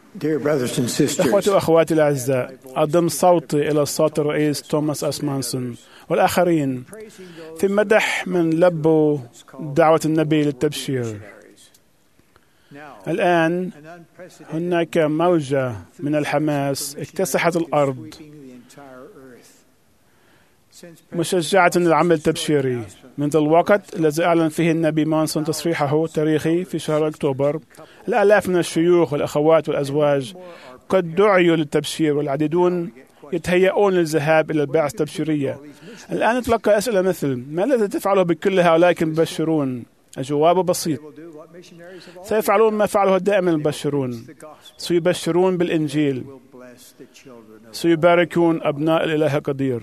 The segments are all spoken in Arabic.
Dear brothers and sisters, إخوتي وأخواتي الأعزاء، أضم صوتي إلى صوت الرئيس توماس أسمانسون والآخرين في مدح من لبوا دعوة النبي للتبشير. الآن هناك موجة من الحماس اكتسحت الأرض مشجعة العمل التبشيري منذ الوقت الذي أعلن فيه النبي مانسون تصريحه التاريخي في شهر أكتوبر. الآلاف من الشيوخ والأخوات والأزواج قد دعيوا للتبشير، والعديدون يتهيئون للذهاب إلى البعثة التبشيرية. الآن نتلقى أسئلة مثل: ما الذي تفعله بكل هؤلاء المبشرون؟ الجواب بسيط: سيفعلون ما فعله دائما المبشرون، سيبشرون بالإنجيل، سيباركون أبناء الإله القدير.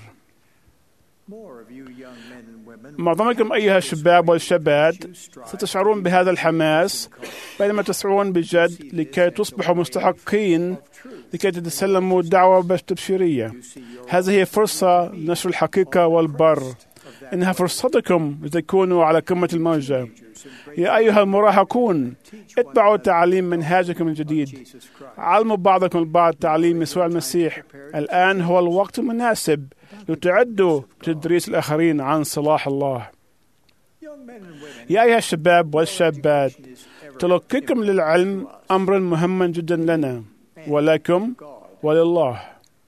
معظمكم أيها الشباب والشابات ستشعرون بهذا الحماس بينما تسعون بجد لكي تصبحوا مستحقين لكي تتسلموا الدعوة التبشيرية. هذه هي فرصة لنشر الحقيقة والبر، إنها فرصتكم لتكونوا على قمة الموجة. يا أيها المراهقون، اتبعوا تعاليم منهاجكم الجديد، علموا بعضكم البعض تعليم يسوع المسيح. الآن هو الوقت المناسب لتعدوا تدريس الآخرين عن صلاح الله. يا أيها الشباب والشابات، تلقيكم للعلم أمر مهم جدا لنا ولكم ولله.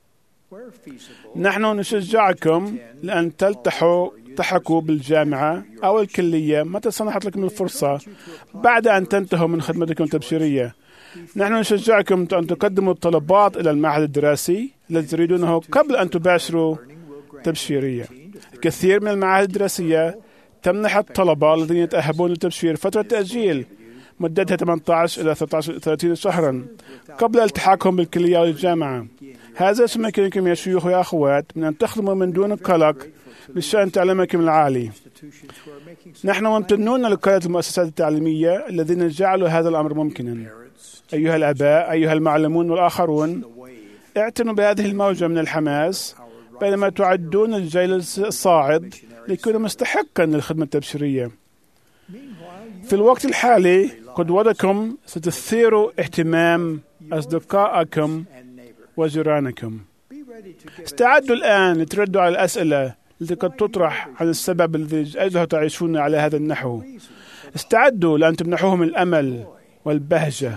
نحن نشجعكم لأن تلتحقوا بالجامعة أو الكلية متى سنحت لكم الفرصة بعد أن تنتهوا من خدمتكم التبشيرية. نحن نشجعكم أن تقدموا الطلبات إلى المعهد الدراسي الذي تريدونه قبل أن تباشروا تبشيرية. الكثير من المعاهد الدراسية تمنح الطلبة الذين يتأهبون للتبشير فترة تأجيل مدتها 18 إلى 30 شهرا قبل التحاقهم بالكلية أو الجامعة. هذا سيمكنكم يا شيوخ ويا أخوات من أن تخدموا من دون قلق بشأن تعليمكم العالي. نحن ممتنون لقادة المؤسسات التعليمية الذين جعلوا هذا الأمر ممكنا. أيها الآباء، أيها المعلمون والآخرون، اعتنوا بهذه الموجة من الحماس بينما تعدون الجيل الصاعد ليكون مستحقا للخدمة التبشيرية. في الوقت الحالي قدوتكم ستثير اهتمام أصدقائكم وجيرانكم. استعدوا الآن لتردوا على الأسئلة التي قد تطرح عن السبب الذي أجله تعيشون على هذا النحو. استعدوا لأن تمنحوهم الأمل والبهجة.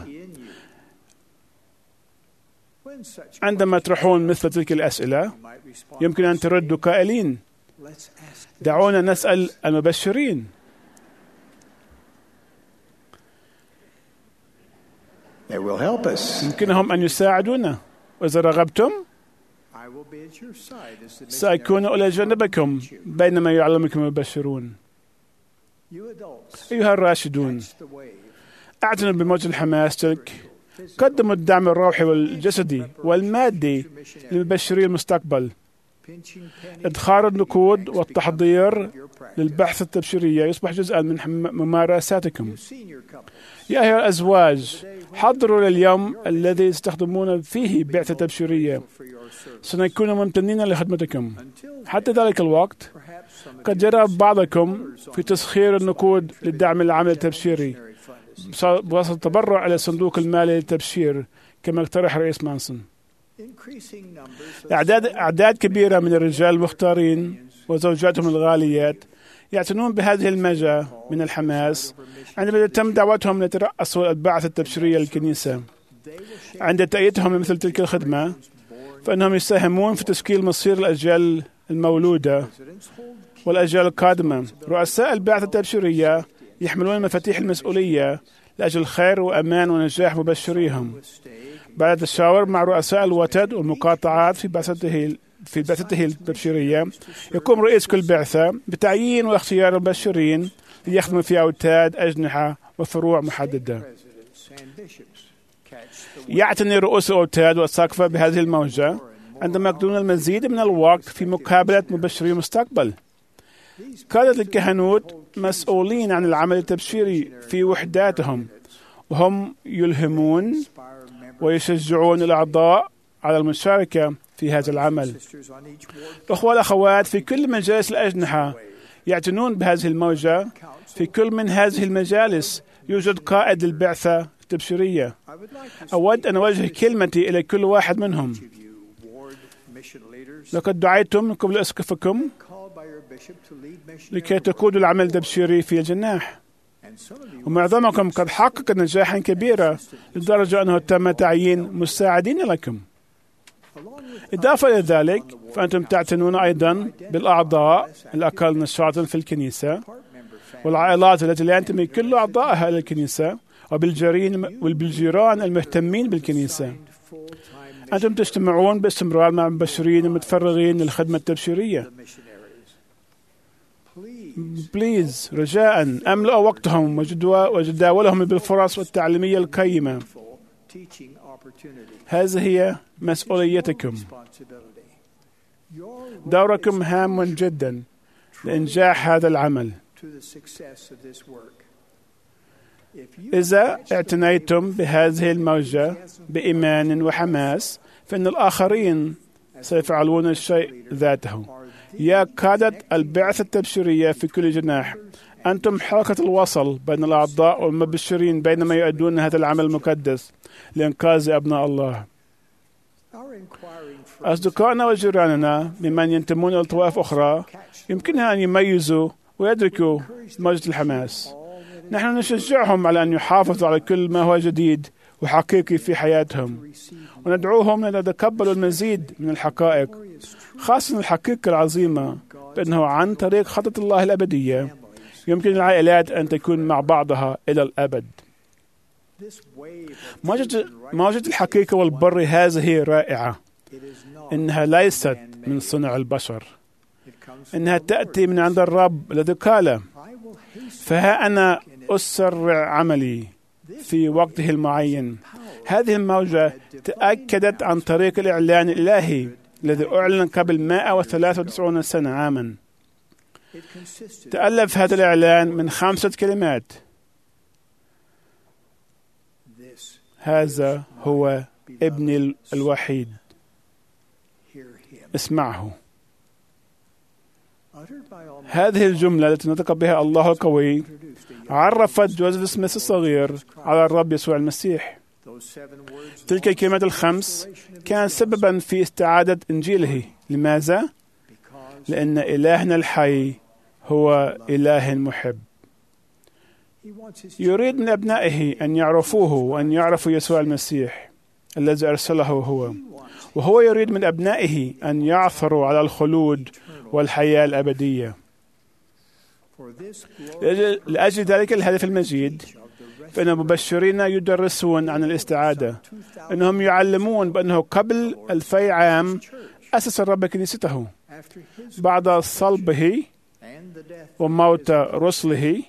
عندما تطرحون مثل تلك الأسئلة يمكن أن تردوا قائلين: دعونا نسأل المبشرين. يمكنهم أن يساعدونا، وإذا رغبتم سأكون إلى جانبكم بينما يعلمكم المبشرون. أيها الراشدون، اعتنوا بموج الحماس تلك. قدموا الدعم الروحي والجسدي والمادي للمبشري المستقبل. إدخار النقود والتحضير للبحث التبشيرية يصبح جزءا من ممارساتكم. يا أيها الأزواج، حضروا لليوم الذي تستخدمون فيه بعثة تبشيرية. سنكون ممتنين لخدمتكم. حتى ذلك الوقت قد جرى بعضكم في تسخير النقود للدعم العمل التبشيري بواسطة التبرع إلى صندوق المالي للتبشير كما اقترح رئيس مانسون. أعداد كبيرة من الرجال المختارين وزوجاتهم الغاليات يعتنون بهذه الموجة من الحماس عندما تتم دعوتهم ليترأسوا البعثة التبشيرية للكنيسة. عند تأييدهم لمثل تلك الخدمة فإنهم يساهمون في تشكيل مصير الأجيال المولودة والأجيال القادمة. رؤساء البعثة التبشيرية يحملون مفاتيح المسؤولية لأجل خير وأمان ونجاح مبشريهم. بعد التشاور مع رؤساء الوتد والمقاطعات في بعثته التبشيرية، يقوم رئيس كل بعثة بتعيين واختيار المبشرين ليخدموا في أوتاد، أجنحة وفروع محددة. يعتني رؤوس الأوتاد والساقفة بهذه الموجة عندما يقضون المزيد من الوقت في مقابلة مبشري المستقبل. قادة الكهنوت مسؤولين عن العمل التبشيري في وحداتهم، وهم يلهمون ويشجعون الأعضاء على المشاركة في هذا العمل. الأخوة والأخوات في كل مجالس الأجنحة يعتنون بهذه الموجة. في كل من هذه المجالس يوجد قائد للبعثة التبشيرية. أود أن أوجه كلمتي إلى كل واحد منهم. لقد دعيتم قبل أسقفكم لكي تقودوا العمل التبشيري في الجناح، ومعظمكم قد حقق نجاحا كبيرا لدرجة أنه تم تعيين مساعدين لكم. إضافة إلى ذلك، فأنتم تعتنون أيضا بالأعضاء الأقل نشاطا في الكنيسة والعائلات التي لا ينتمي كل أعضائها إلى الكنيسة، وبالجيران المهتمين بالكنيسة. أنتم تجتمعون باستمرار مع المبشرين المتفرغين للخدمة التبشيرية. بليز، رجاء أملأوا وقتهم وجداولهم بالفرص التعليمية القيمة. هذه هي مسؤوليتكم. دوركم هام جدا لإنجاح هذا العمل. إذا اعتنيتم بهذه الموجة بإيمان وحماس، فإن الآخرين سيفعلون الشيء ذاته. يا قادة البعثة التبشيرية في كل جناح، أنتم حلقة الوصل بين الأعضاء والمبشرين بينما يؤدون هذا العمل المقدس لإنقاذ أبناء الله. أصدقائنا وجيراننا ممن ينتمون إلى طوائف أخرى يمكنها أن يميزوا ويدركوا موجة الحماس. نحن نشجعهم على أن يحافظوا على كل ما هو جديد وحقيقي في حياتهم، وندعوهم أن يتقبلوا المزيد من الحقائق، خاصة الحقيقة العظيمة بأنه عن طريق خطة الله الأبدية يمكن العائلات أن تكون مع بعضها إلى الأبد. موجة الحقيقة والبر هذه رائعة. إنها ليست من صنع البشر، إنها تأتي من عند الرب الذي قال: فها أنا أسرع عملي في وقته المعين. هذه الموجة تأكدت عن طريق الإعلان الإلهي الذي أعلن قبل 193 سنة عاما. تألف هذا الإعلان من 5 كلمات: هذا هو ابني الوحيد، اسمعه. هذه الجملة التي نطق بها الله القوي عرفت جوزيف سميث الصغير على الرب يسوع المسيح. تلك الكلمات ال5 كانت سببا في استعادة إنجيله. لماذا؟ لأن إلهنا الحي هو إله محب. يريد من أبنائه أن يعرفوه وأن يعرفوا يسوع المسيح الذي أرسله هو، وهو يريد من أبنائه أن يعثروا على الخلود والحياة الأبدية. لأجل ذلك الهدف المجيد، فإن المبشرين يدرسون عن الاستعادة. إنهم يعلمون بأنه قبل 2000 عام أسس الرب كنيسته. بعد صلبه وموت رسله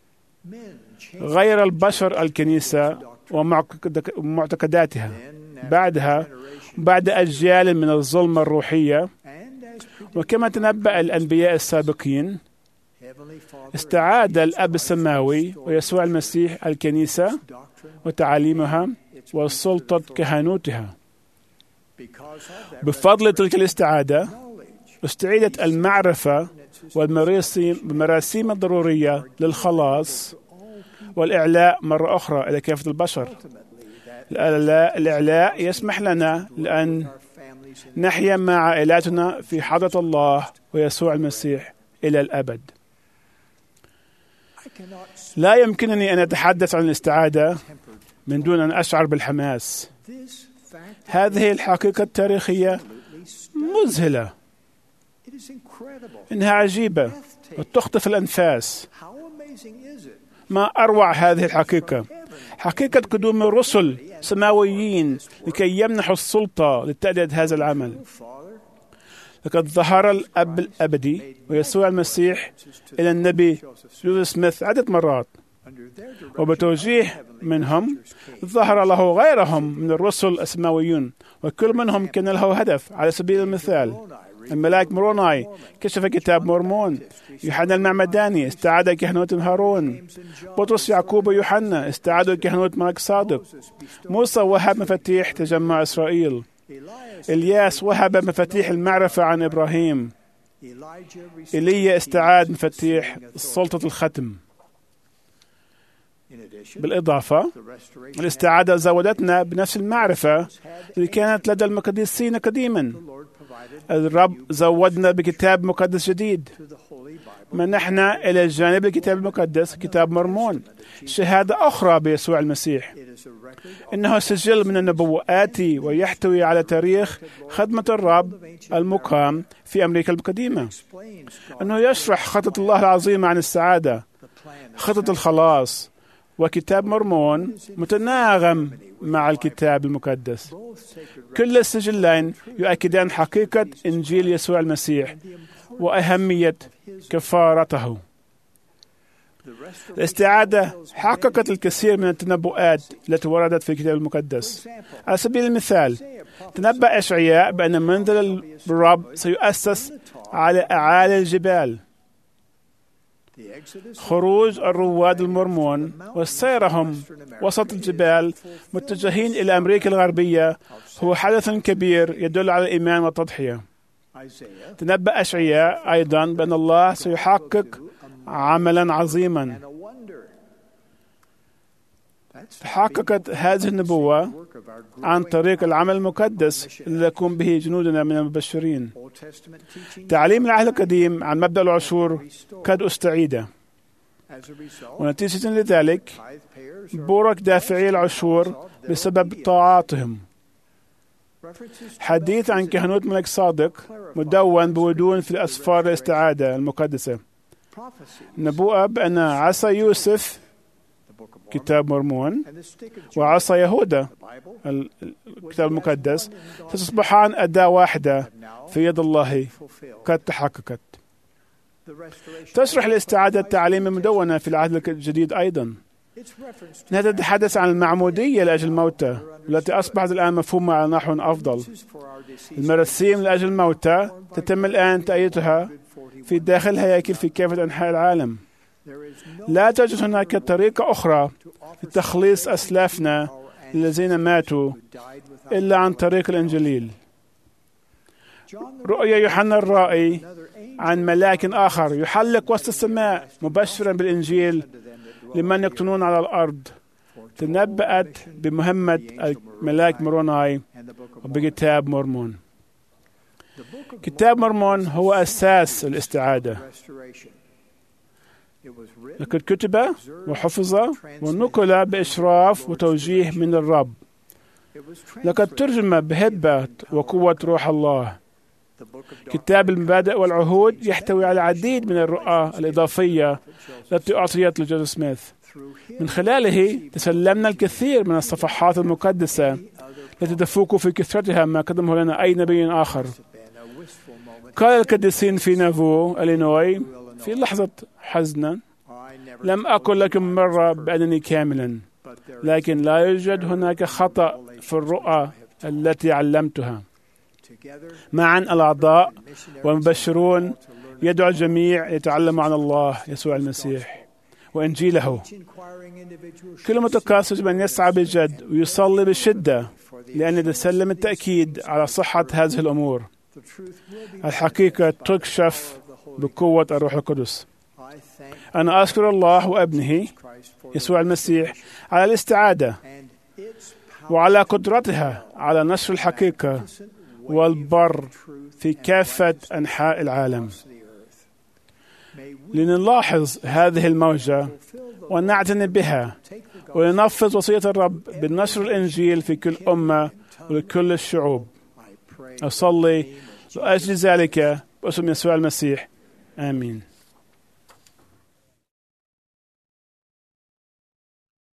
غير البشر الكنيسة ومعتقداتها. بعد أجيال من الظلمة الروحية، وكما تنبأ الأنبياء السابقين، استعاد الأب السماوي ويسوع المسيح الكنيسة وتعاليمها وسلطة كهنوتها. بفضل تلك الاستعادة استعيدت المعرفة والمراسيم الضرورية للخلاص والإعلاء مرة أخرى إلى كافة البشر. الإعلاء يسمح لنا لأن نحيا مع عائلاتنا في حضرة الله ويسوع المسيح إلى الأبد. لا يمكنني أن أتحدث عن الاستعادة من دون أن أشعر بالحماس. هذه الحقيقة التاريخية مذهلة، إنها عجيبة وتخطف الأنفاس. ما أروع هذه الحقيقة، حقيقة قدوم الرسل سماويين لكي يمنحوا السلطة لتأدية هذا العمل. لقد ظهر الأب الأبدي ويسوع المسيح إلى النبي جوزيف سميث عدة مرات، وبتوجيه منهم ظهر له غيرهم من الرسل السماويون، وكل منهم كان له هدف. على سبيل المثال، الملاك موروناي كشف كتاب مورمون، يوحنا المعمداني استعاد كهنوت هارون، بطرس يعقوب ويوحنا استعادوا كهنوت ملك صادق، موسى وهب مفاتيح تجمع إسرائيل، إلياس وهب مفاتيح المعرفة عن إبراهيم، إيليا استعاد مفاتيح سلطة الختم. بالإضافة، الاستعادة زودتنا بنفس المعرفة اللي كانت لدى المقدسين قديما. الرب زودنا بكتاب مقدس جديد، منحنا إلى جانب الكتاب المقدس كتاب مرمون، شهادة أخرى بيسوع المسيح. إنه سجل من النبوءات ويحتوي على تاريخ خدمة الرب المقام في أمريكا القديمة. إنه يشرح خطة الله العظيمة عن السعادة، خطة الخلاص، وكتاب مرمون متناغم مع الكتاب المقدس. كل السجلين يؤكدان حقيقة إنجيل يسوع المسيح وأهمية كفارته. الاستعادة حققت الكثير من التنبؤات التي وردت في الكتاب المقدس. على سبيل المثال، تنبأ إشعياء بأن منزل الرب سيؤسس على أعالي الجبال. خروج الرواد المرمون وسيرهم وسط الجبال متجهين إلى أمريكا الغربية هو حدث كبير يدل على الإيمان والتضحية. تنبأ أشعياء أيضا بأن الله سيحقق عملا عظيما. تحققت هذه النبوة عن طريق العمل المقدس الذي يقوم به جنودنا من المبشرين. تعليم العهد القديم عن مبدأ العشور قد استعيد، ونتيجة لذلك بورك دافعي العشور بسبب طاعاتهم. حديث عن كهنوت ملك صادق مدون بودون في الأسفار الاستعادة المقدسة. نبوءة بأن عصا يوسف كتاب مرمون وعصا يهوذا الكتاب المقدس ستصبحان أداة واحدة في يد الله قد تحققت. تشرح الاستعادة التعليم المدونة في العهد الجديد أيضا. نتحدث عن المعمودية لأجل الموتى التي أصبحت الآن مفهومة على نحو أفضل. المراسيم لأجل الموتى تتم الآن تأييدها في داخل هياكل في كافة أنحاء العالم. لا توجد هناك طريقة أخرى لتخليص أسلافنا الذين ماتوا إلا عن طريق الإنجيل. رؤيا يوحنا الرائي عن ملاك آخر يحلق وسط السماء مبشرا بالإنجيل لمن يقطنون على الأرض تنبأت بمهمة الملاك موروناي وبكتاب مرمون. كتاب مرمون هو أساس الاستعادة. لقد كتب وحفظ ونقل بإشراف وتوجيه من الرب. لقد ترجم بهبة وقوة روح الله. كتاب المبادئ والعهود يحتوي على العديد من الرؤى الإضافية التي أعطيت لجوزيف سميث. من خلاله تسلمنا الكثير من الصفحات المقدسة التي تفوق في كثرتها ما قدمه لنا أي نبي آخر. قال القديسين في نافو إلينوي في لحظة حزن: لم أقل لكم مرة بأنني كاملا، لكن لا يوجد هناك خطأ في الرؤى التي علمتها. معا الأعضاء والمبشرون يدعو الجميع يتعلموا عن الله يسوع المسيح وإنجيله. كل متقاصد يجب أن يسعى بجد ويصلي بشدة لأن يتسلم التأكيد على صحة هذه الأمور. الحقيقة تكشف بقوة الروح القدس. أنا أشكر الله وابنه يسوع المسيح على الاستعادة وعلى قدرتها على نشر الحقيقة والبر في كافة أنحاء العالم. لنلاحظ هذه الموجة ونعتني بها ولننفذ وصية الرب بالنشر الإنجيل في كل أمة ولكل الشعوب. أصلي لأجل ذلك باسم يسوع المسيح، آمين.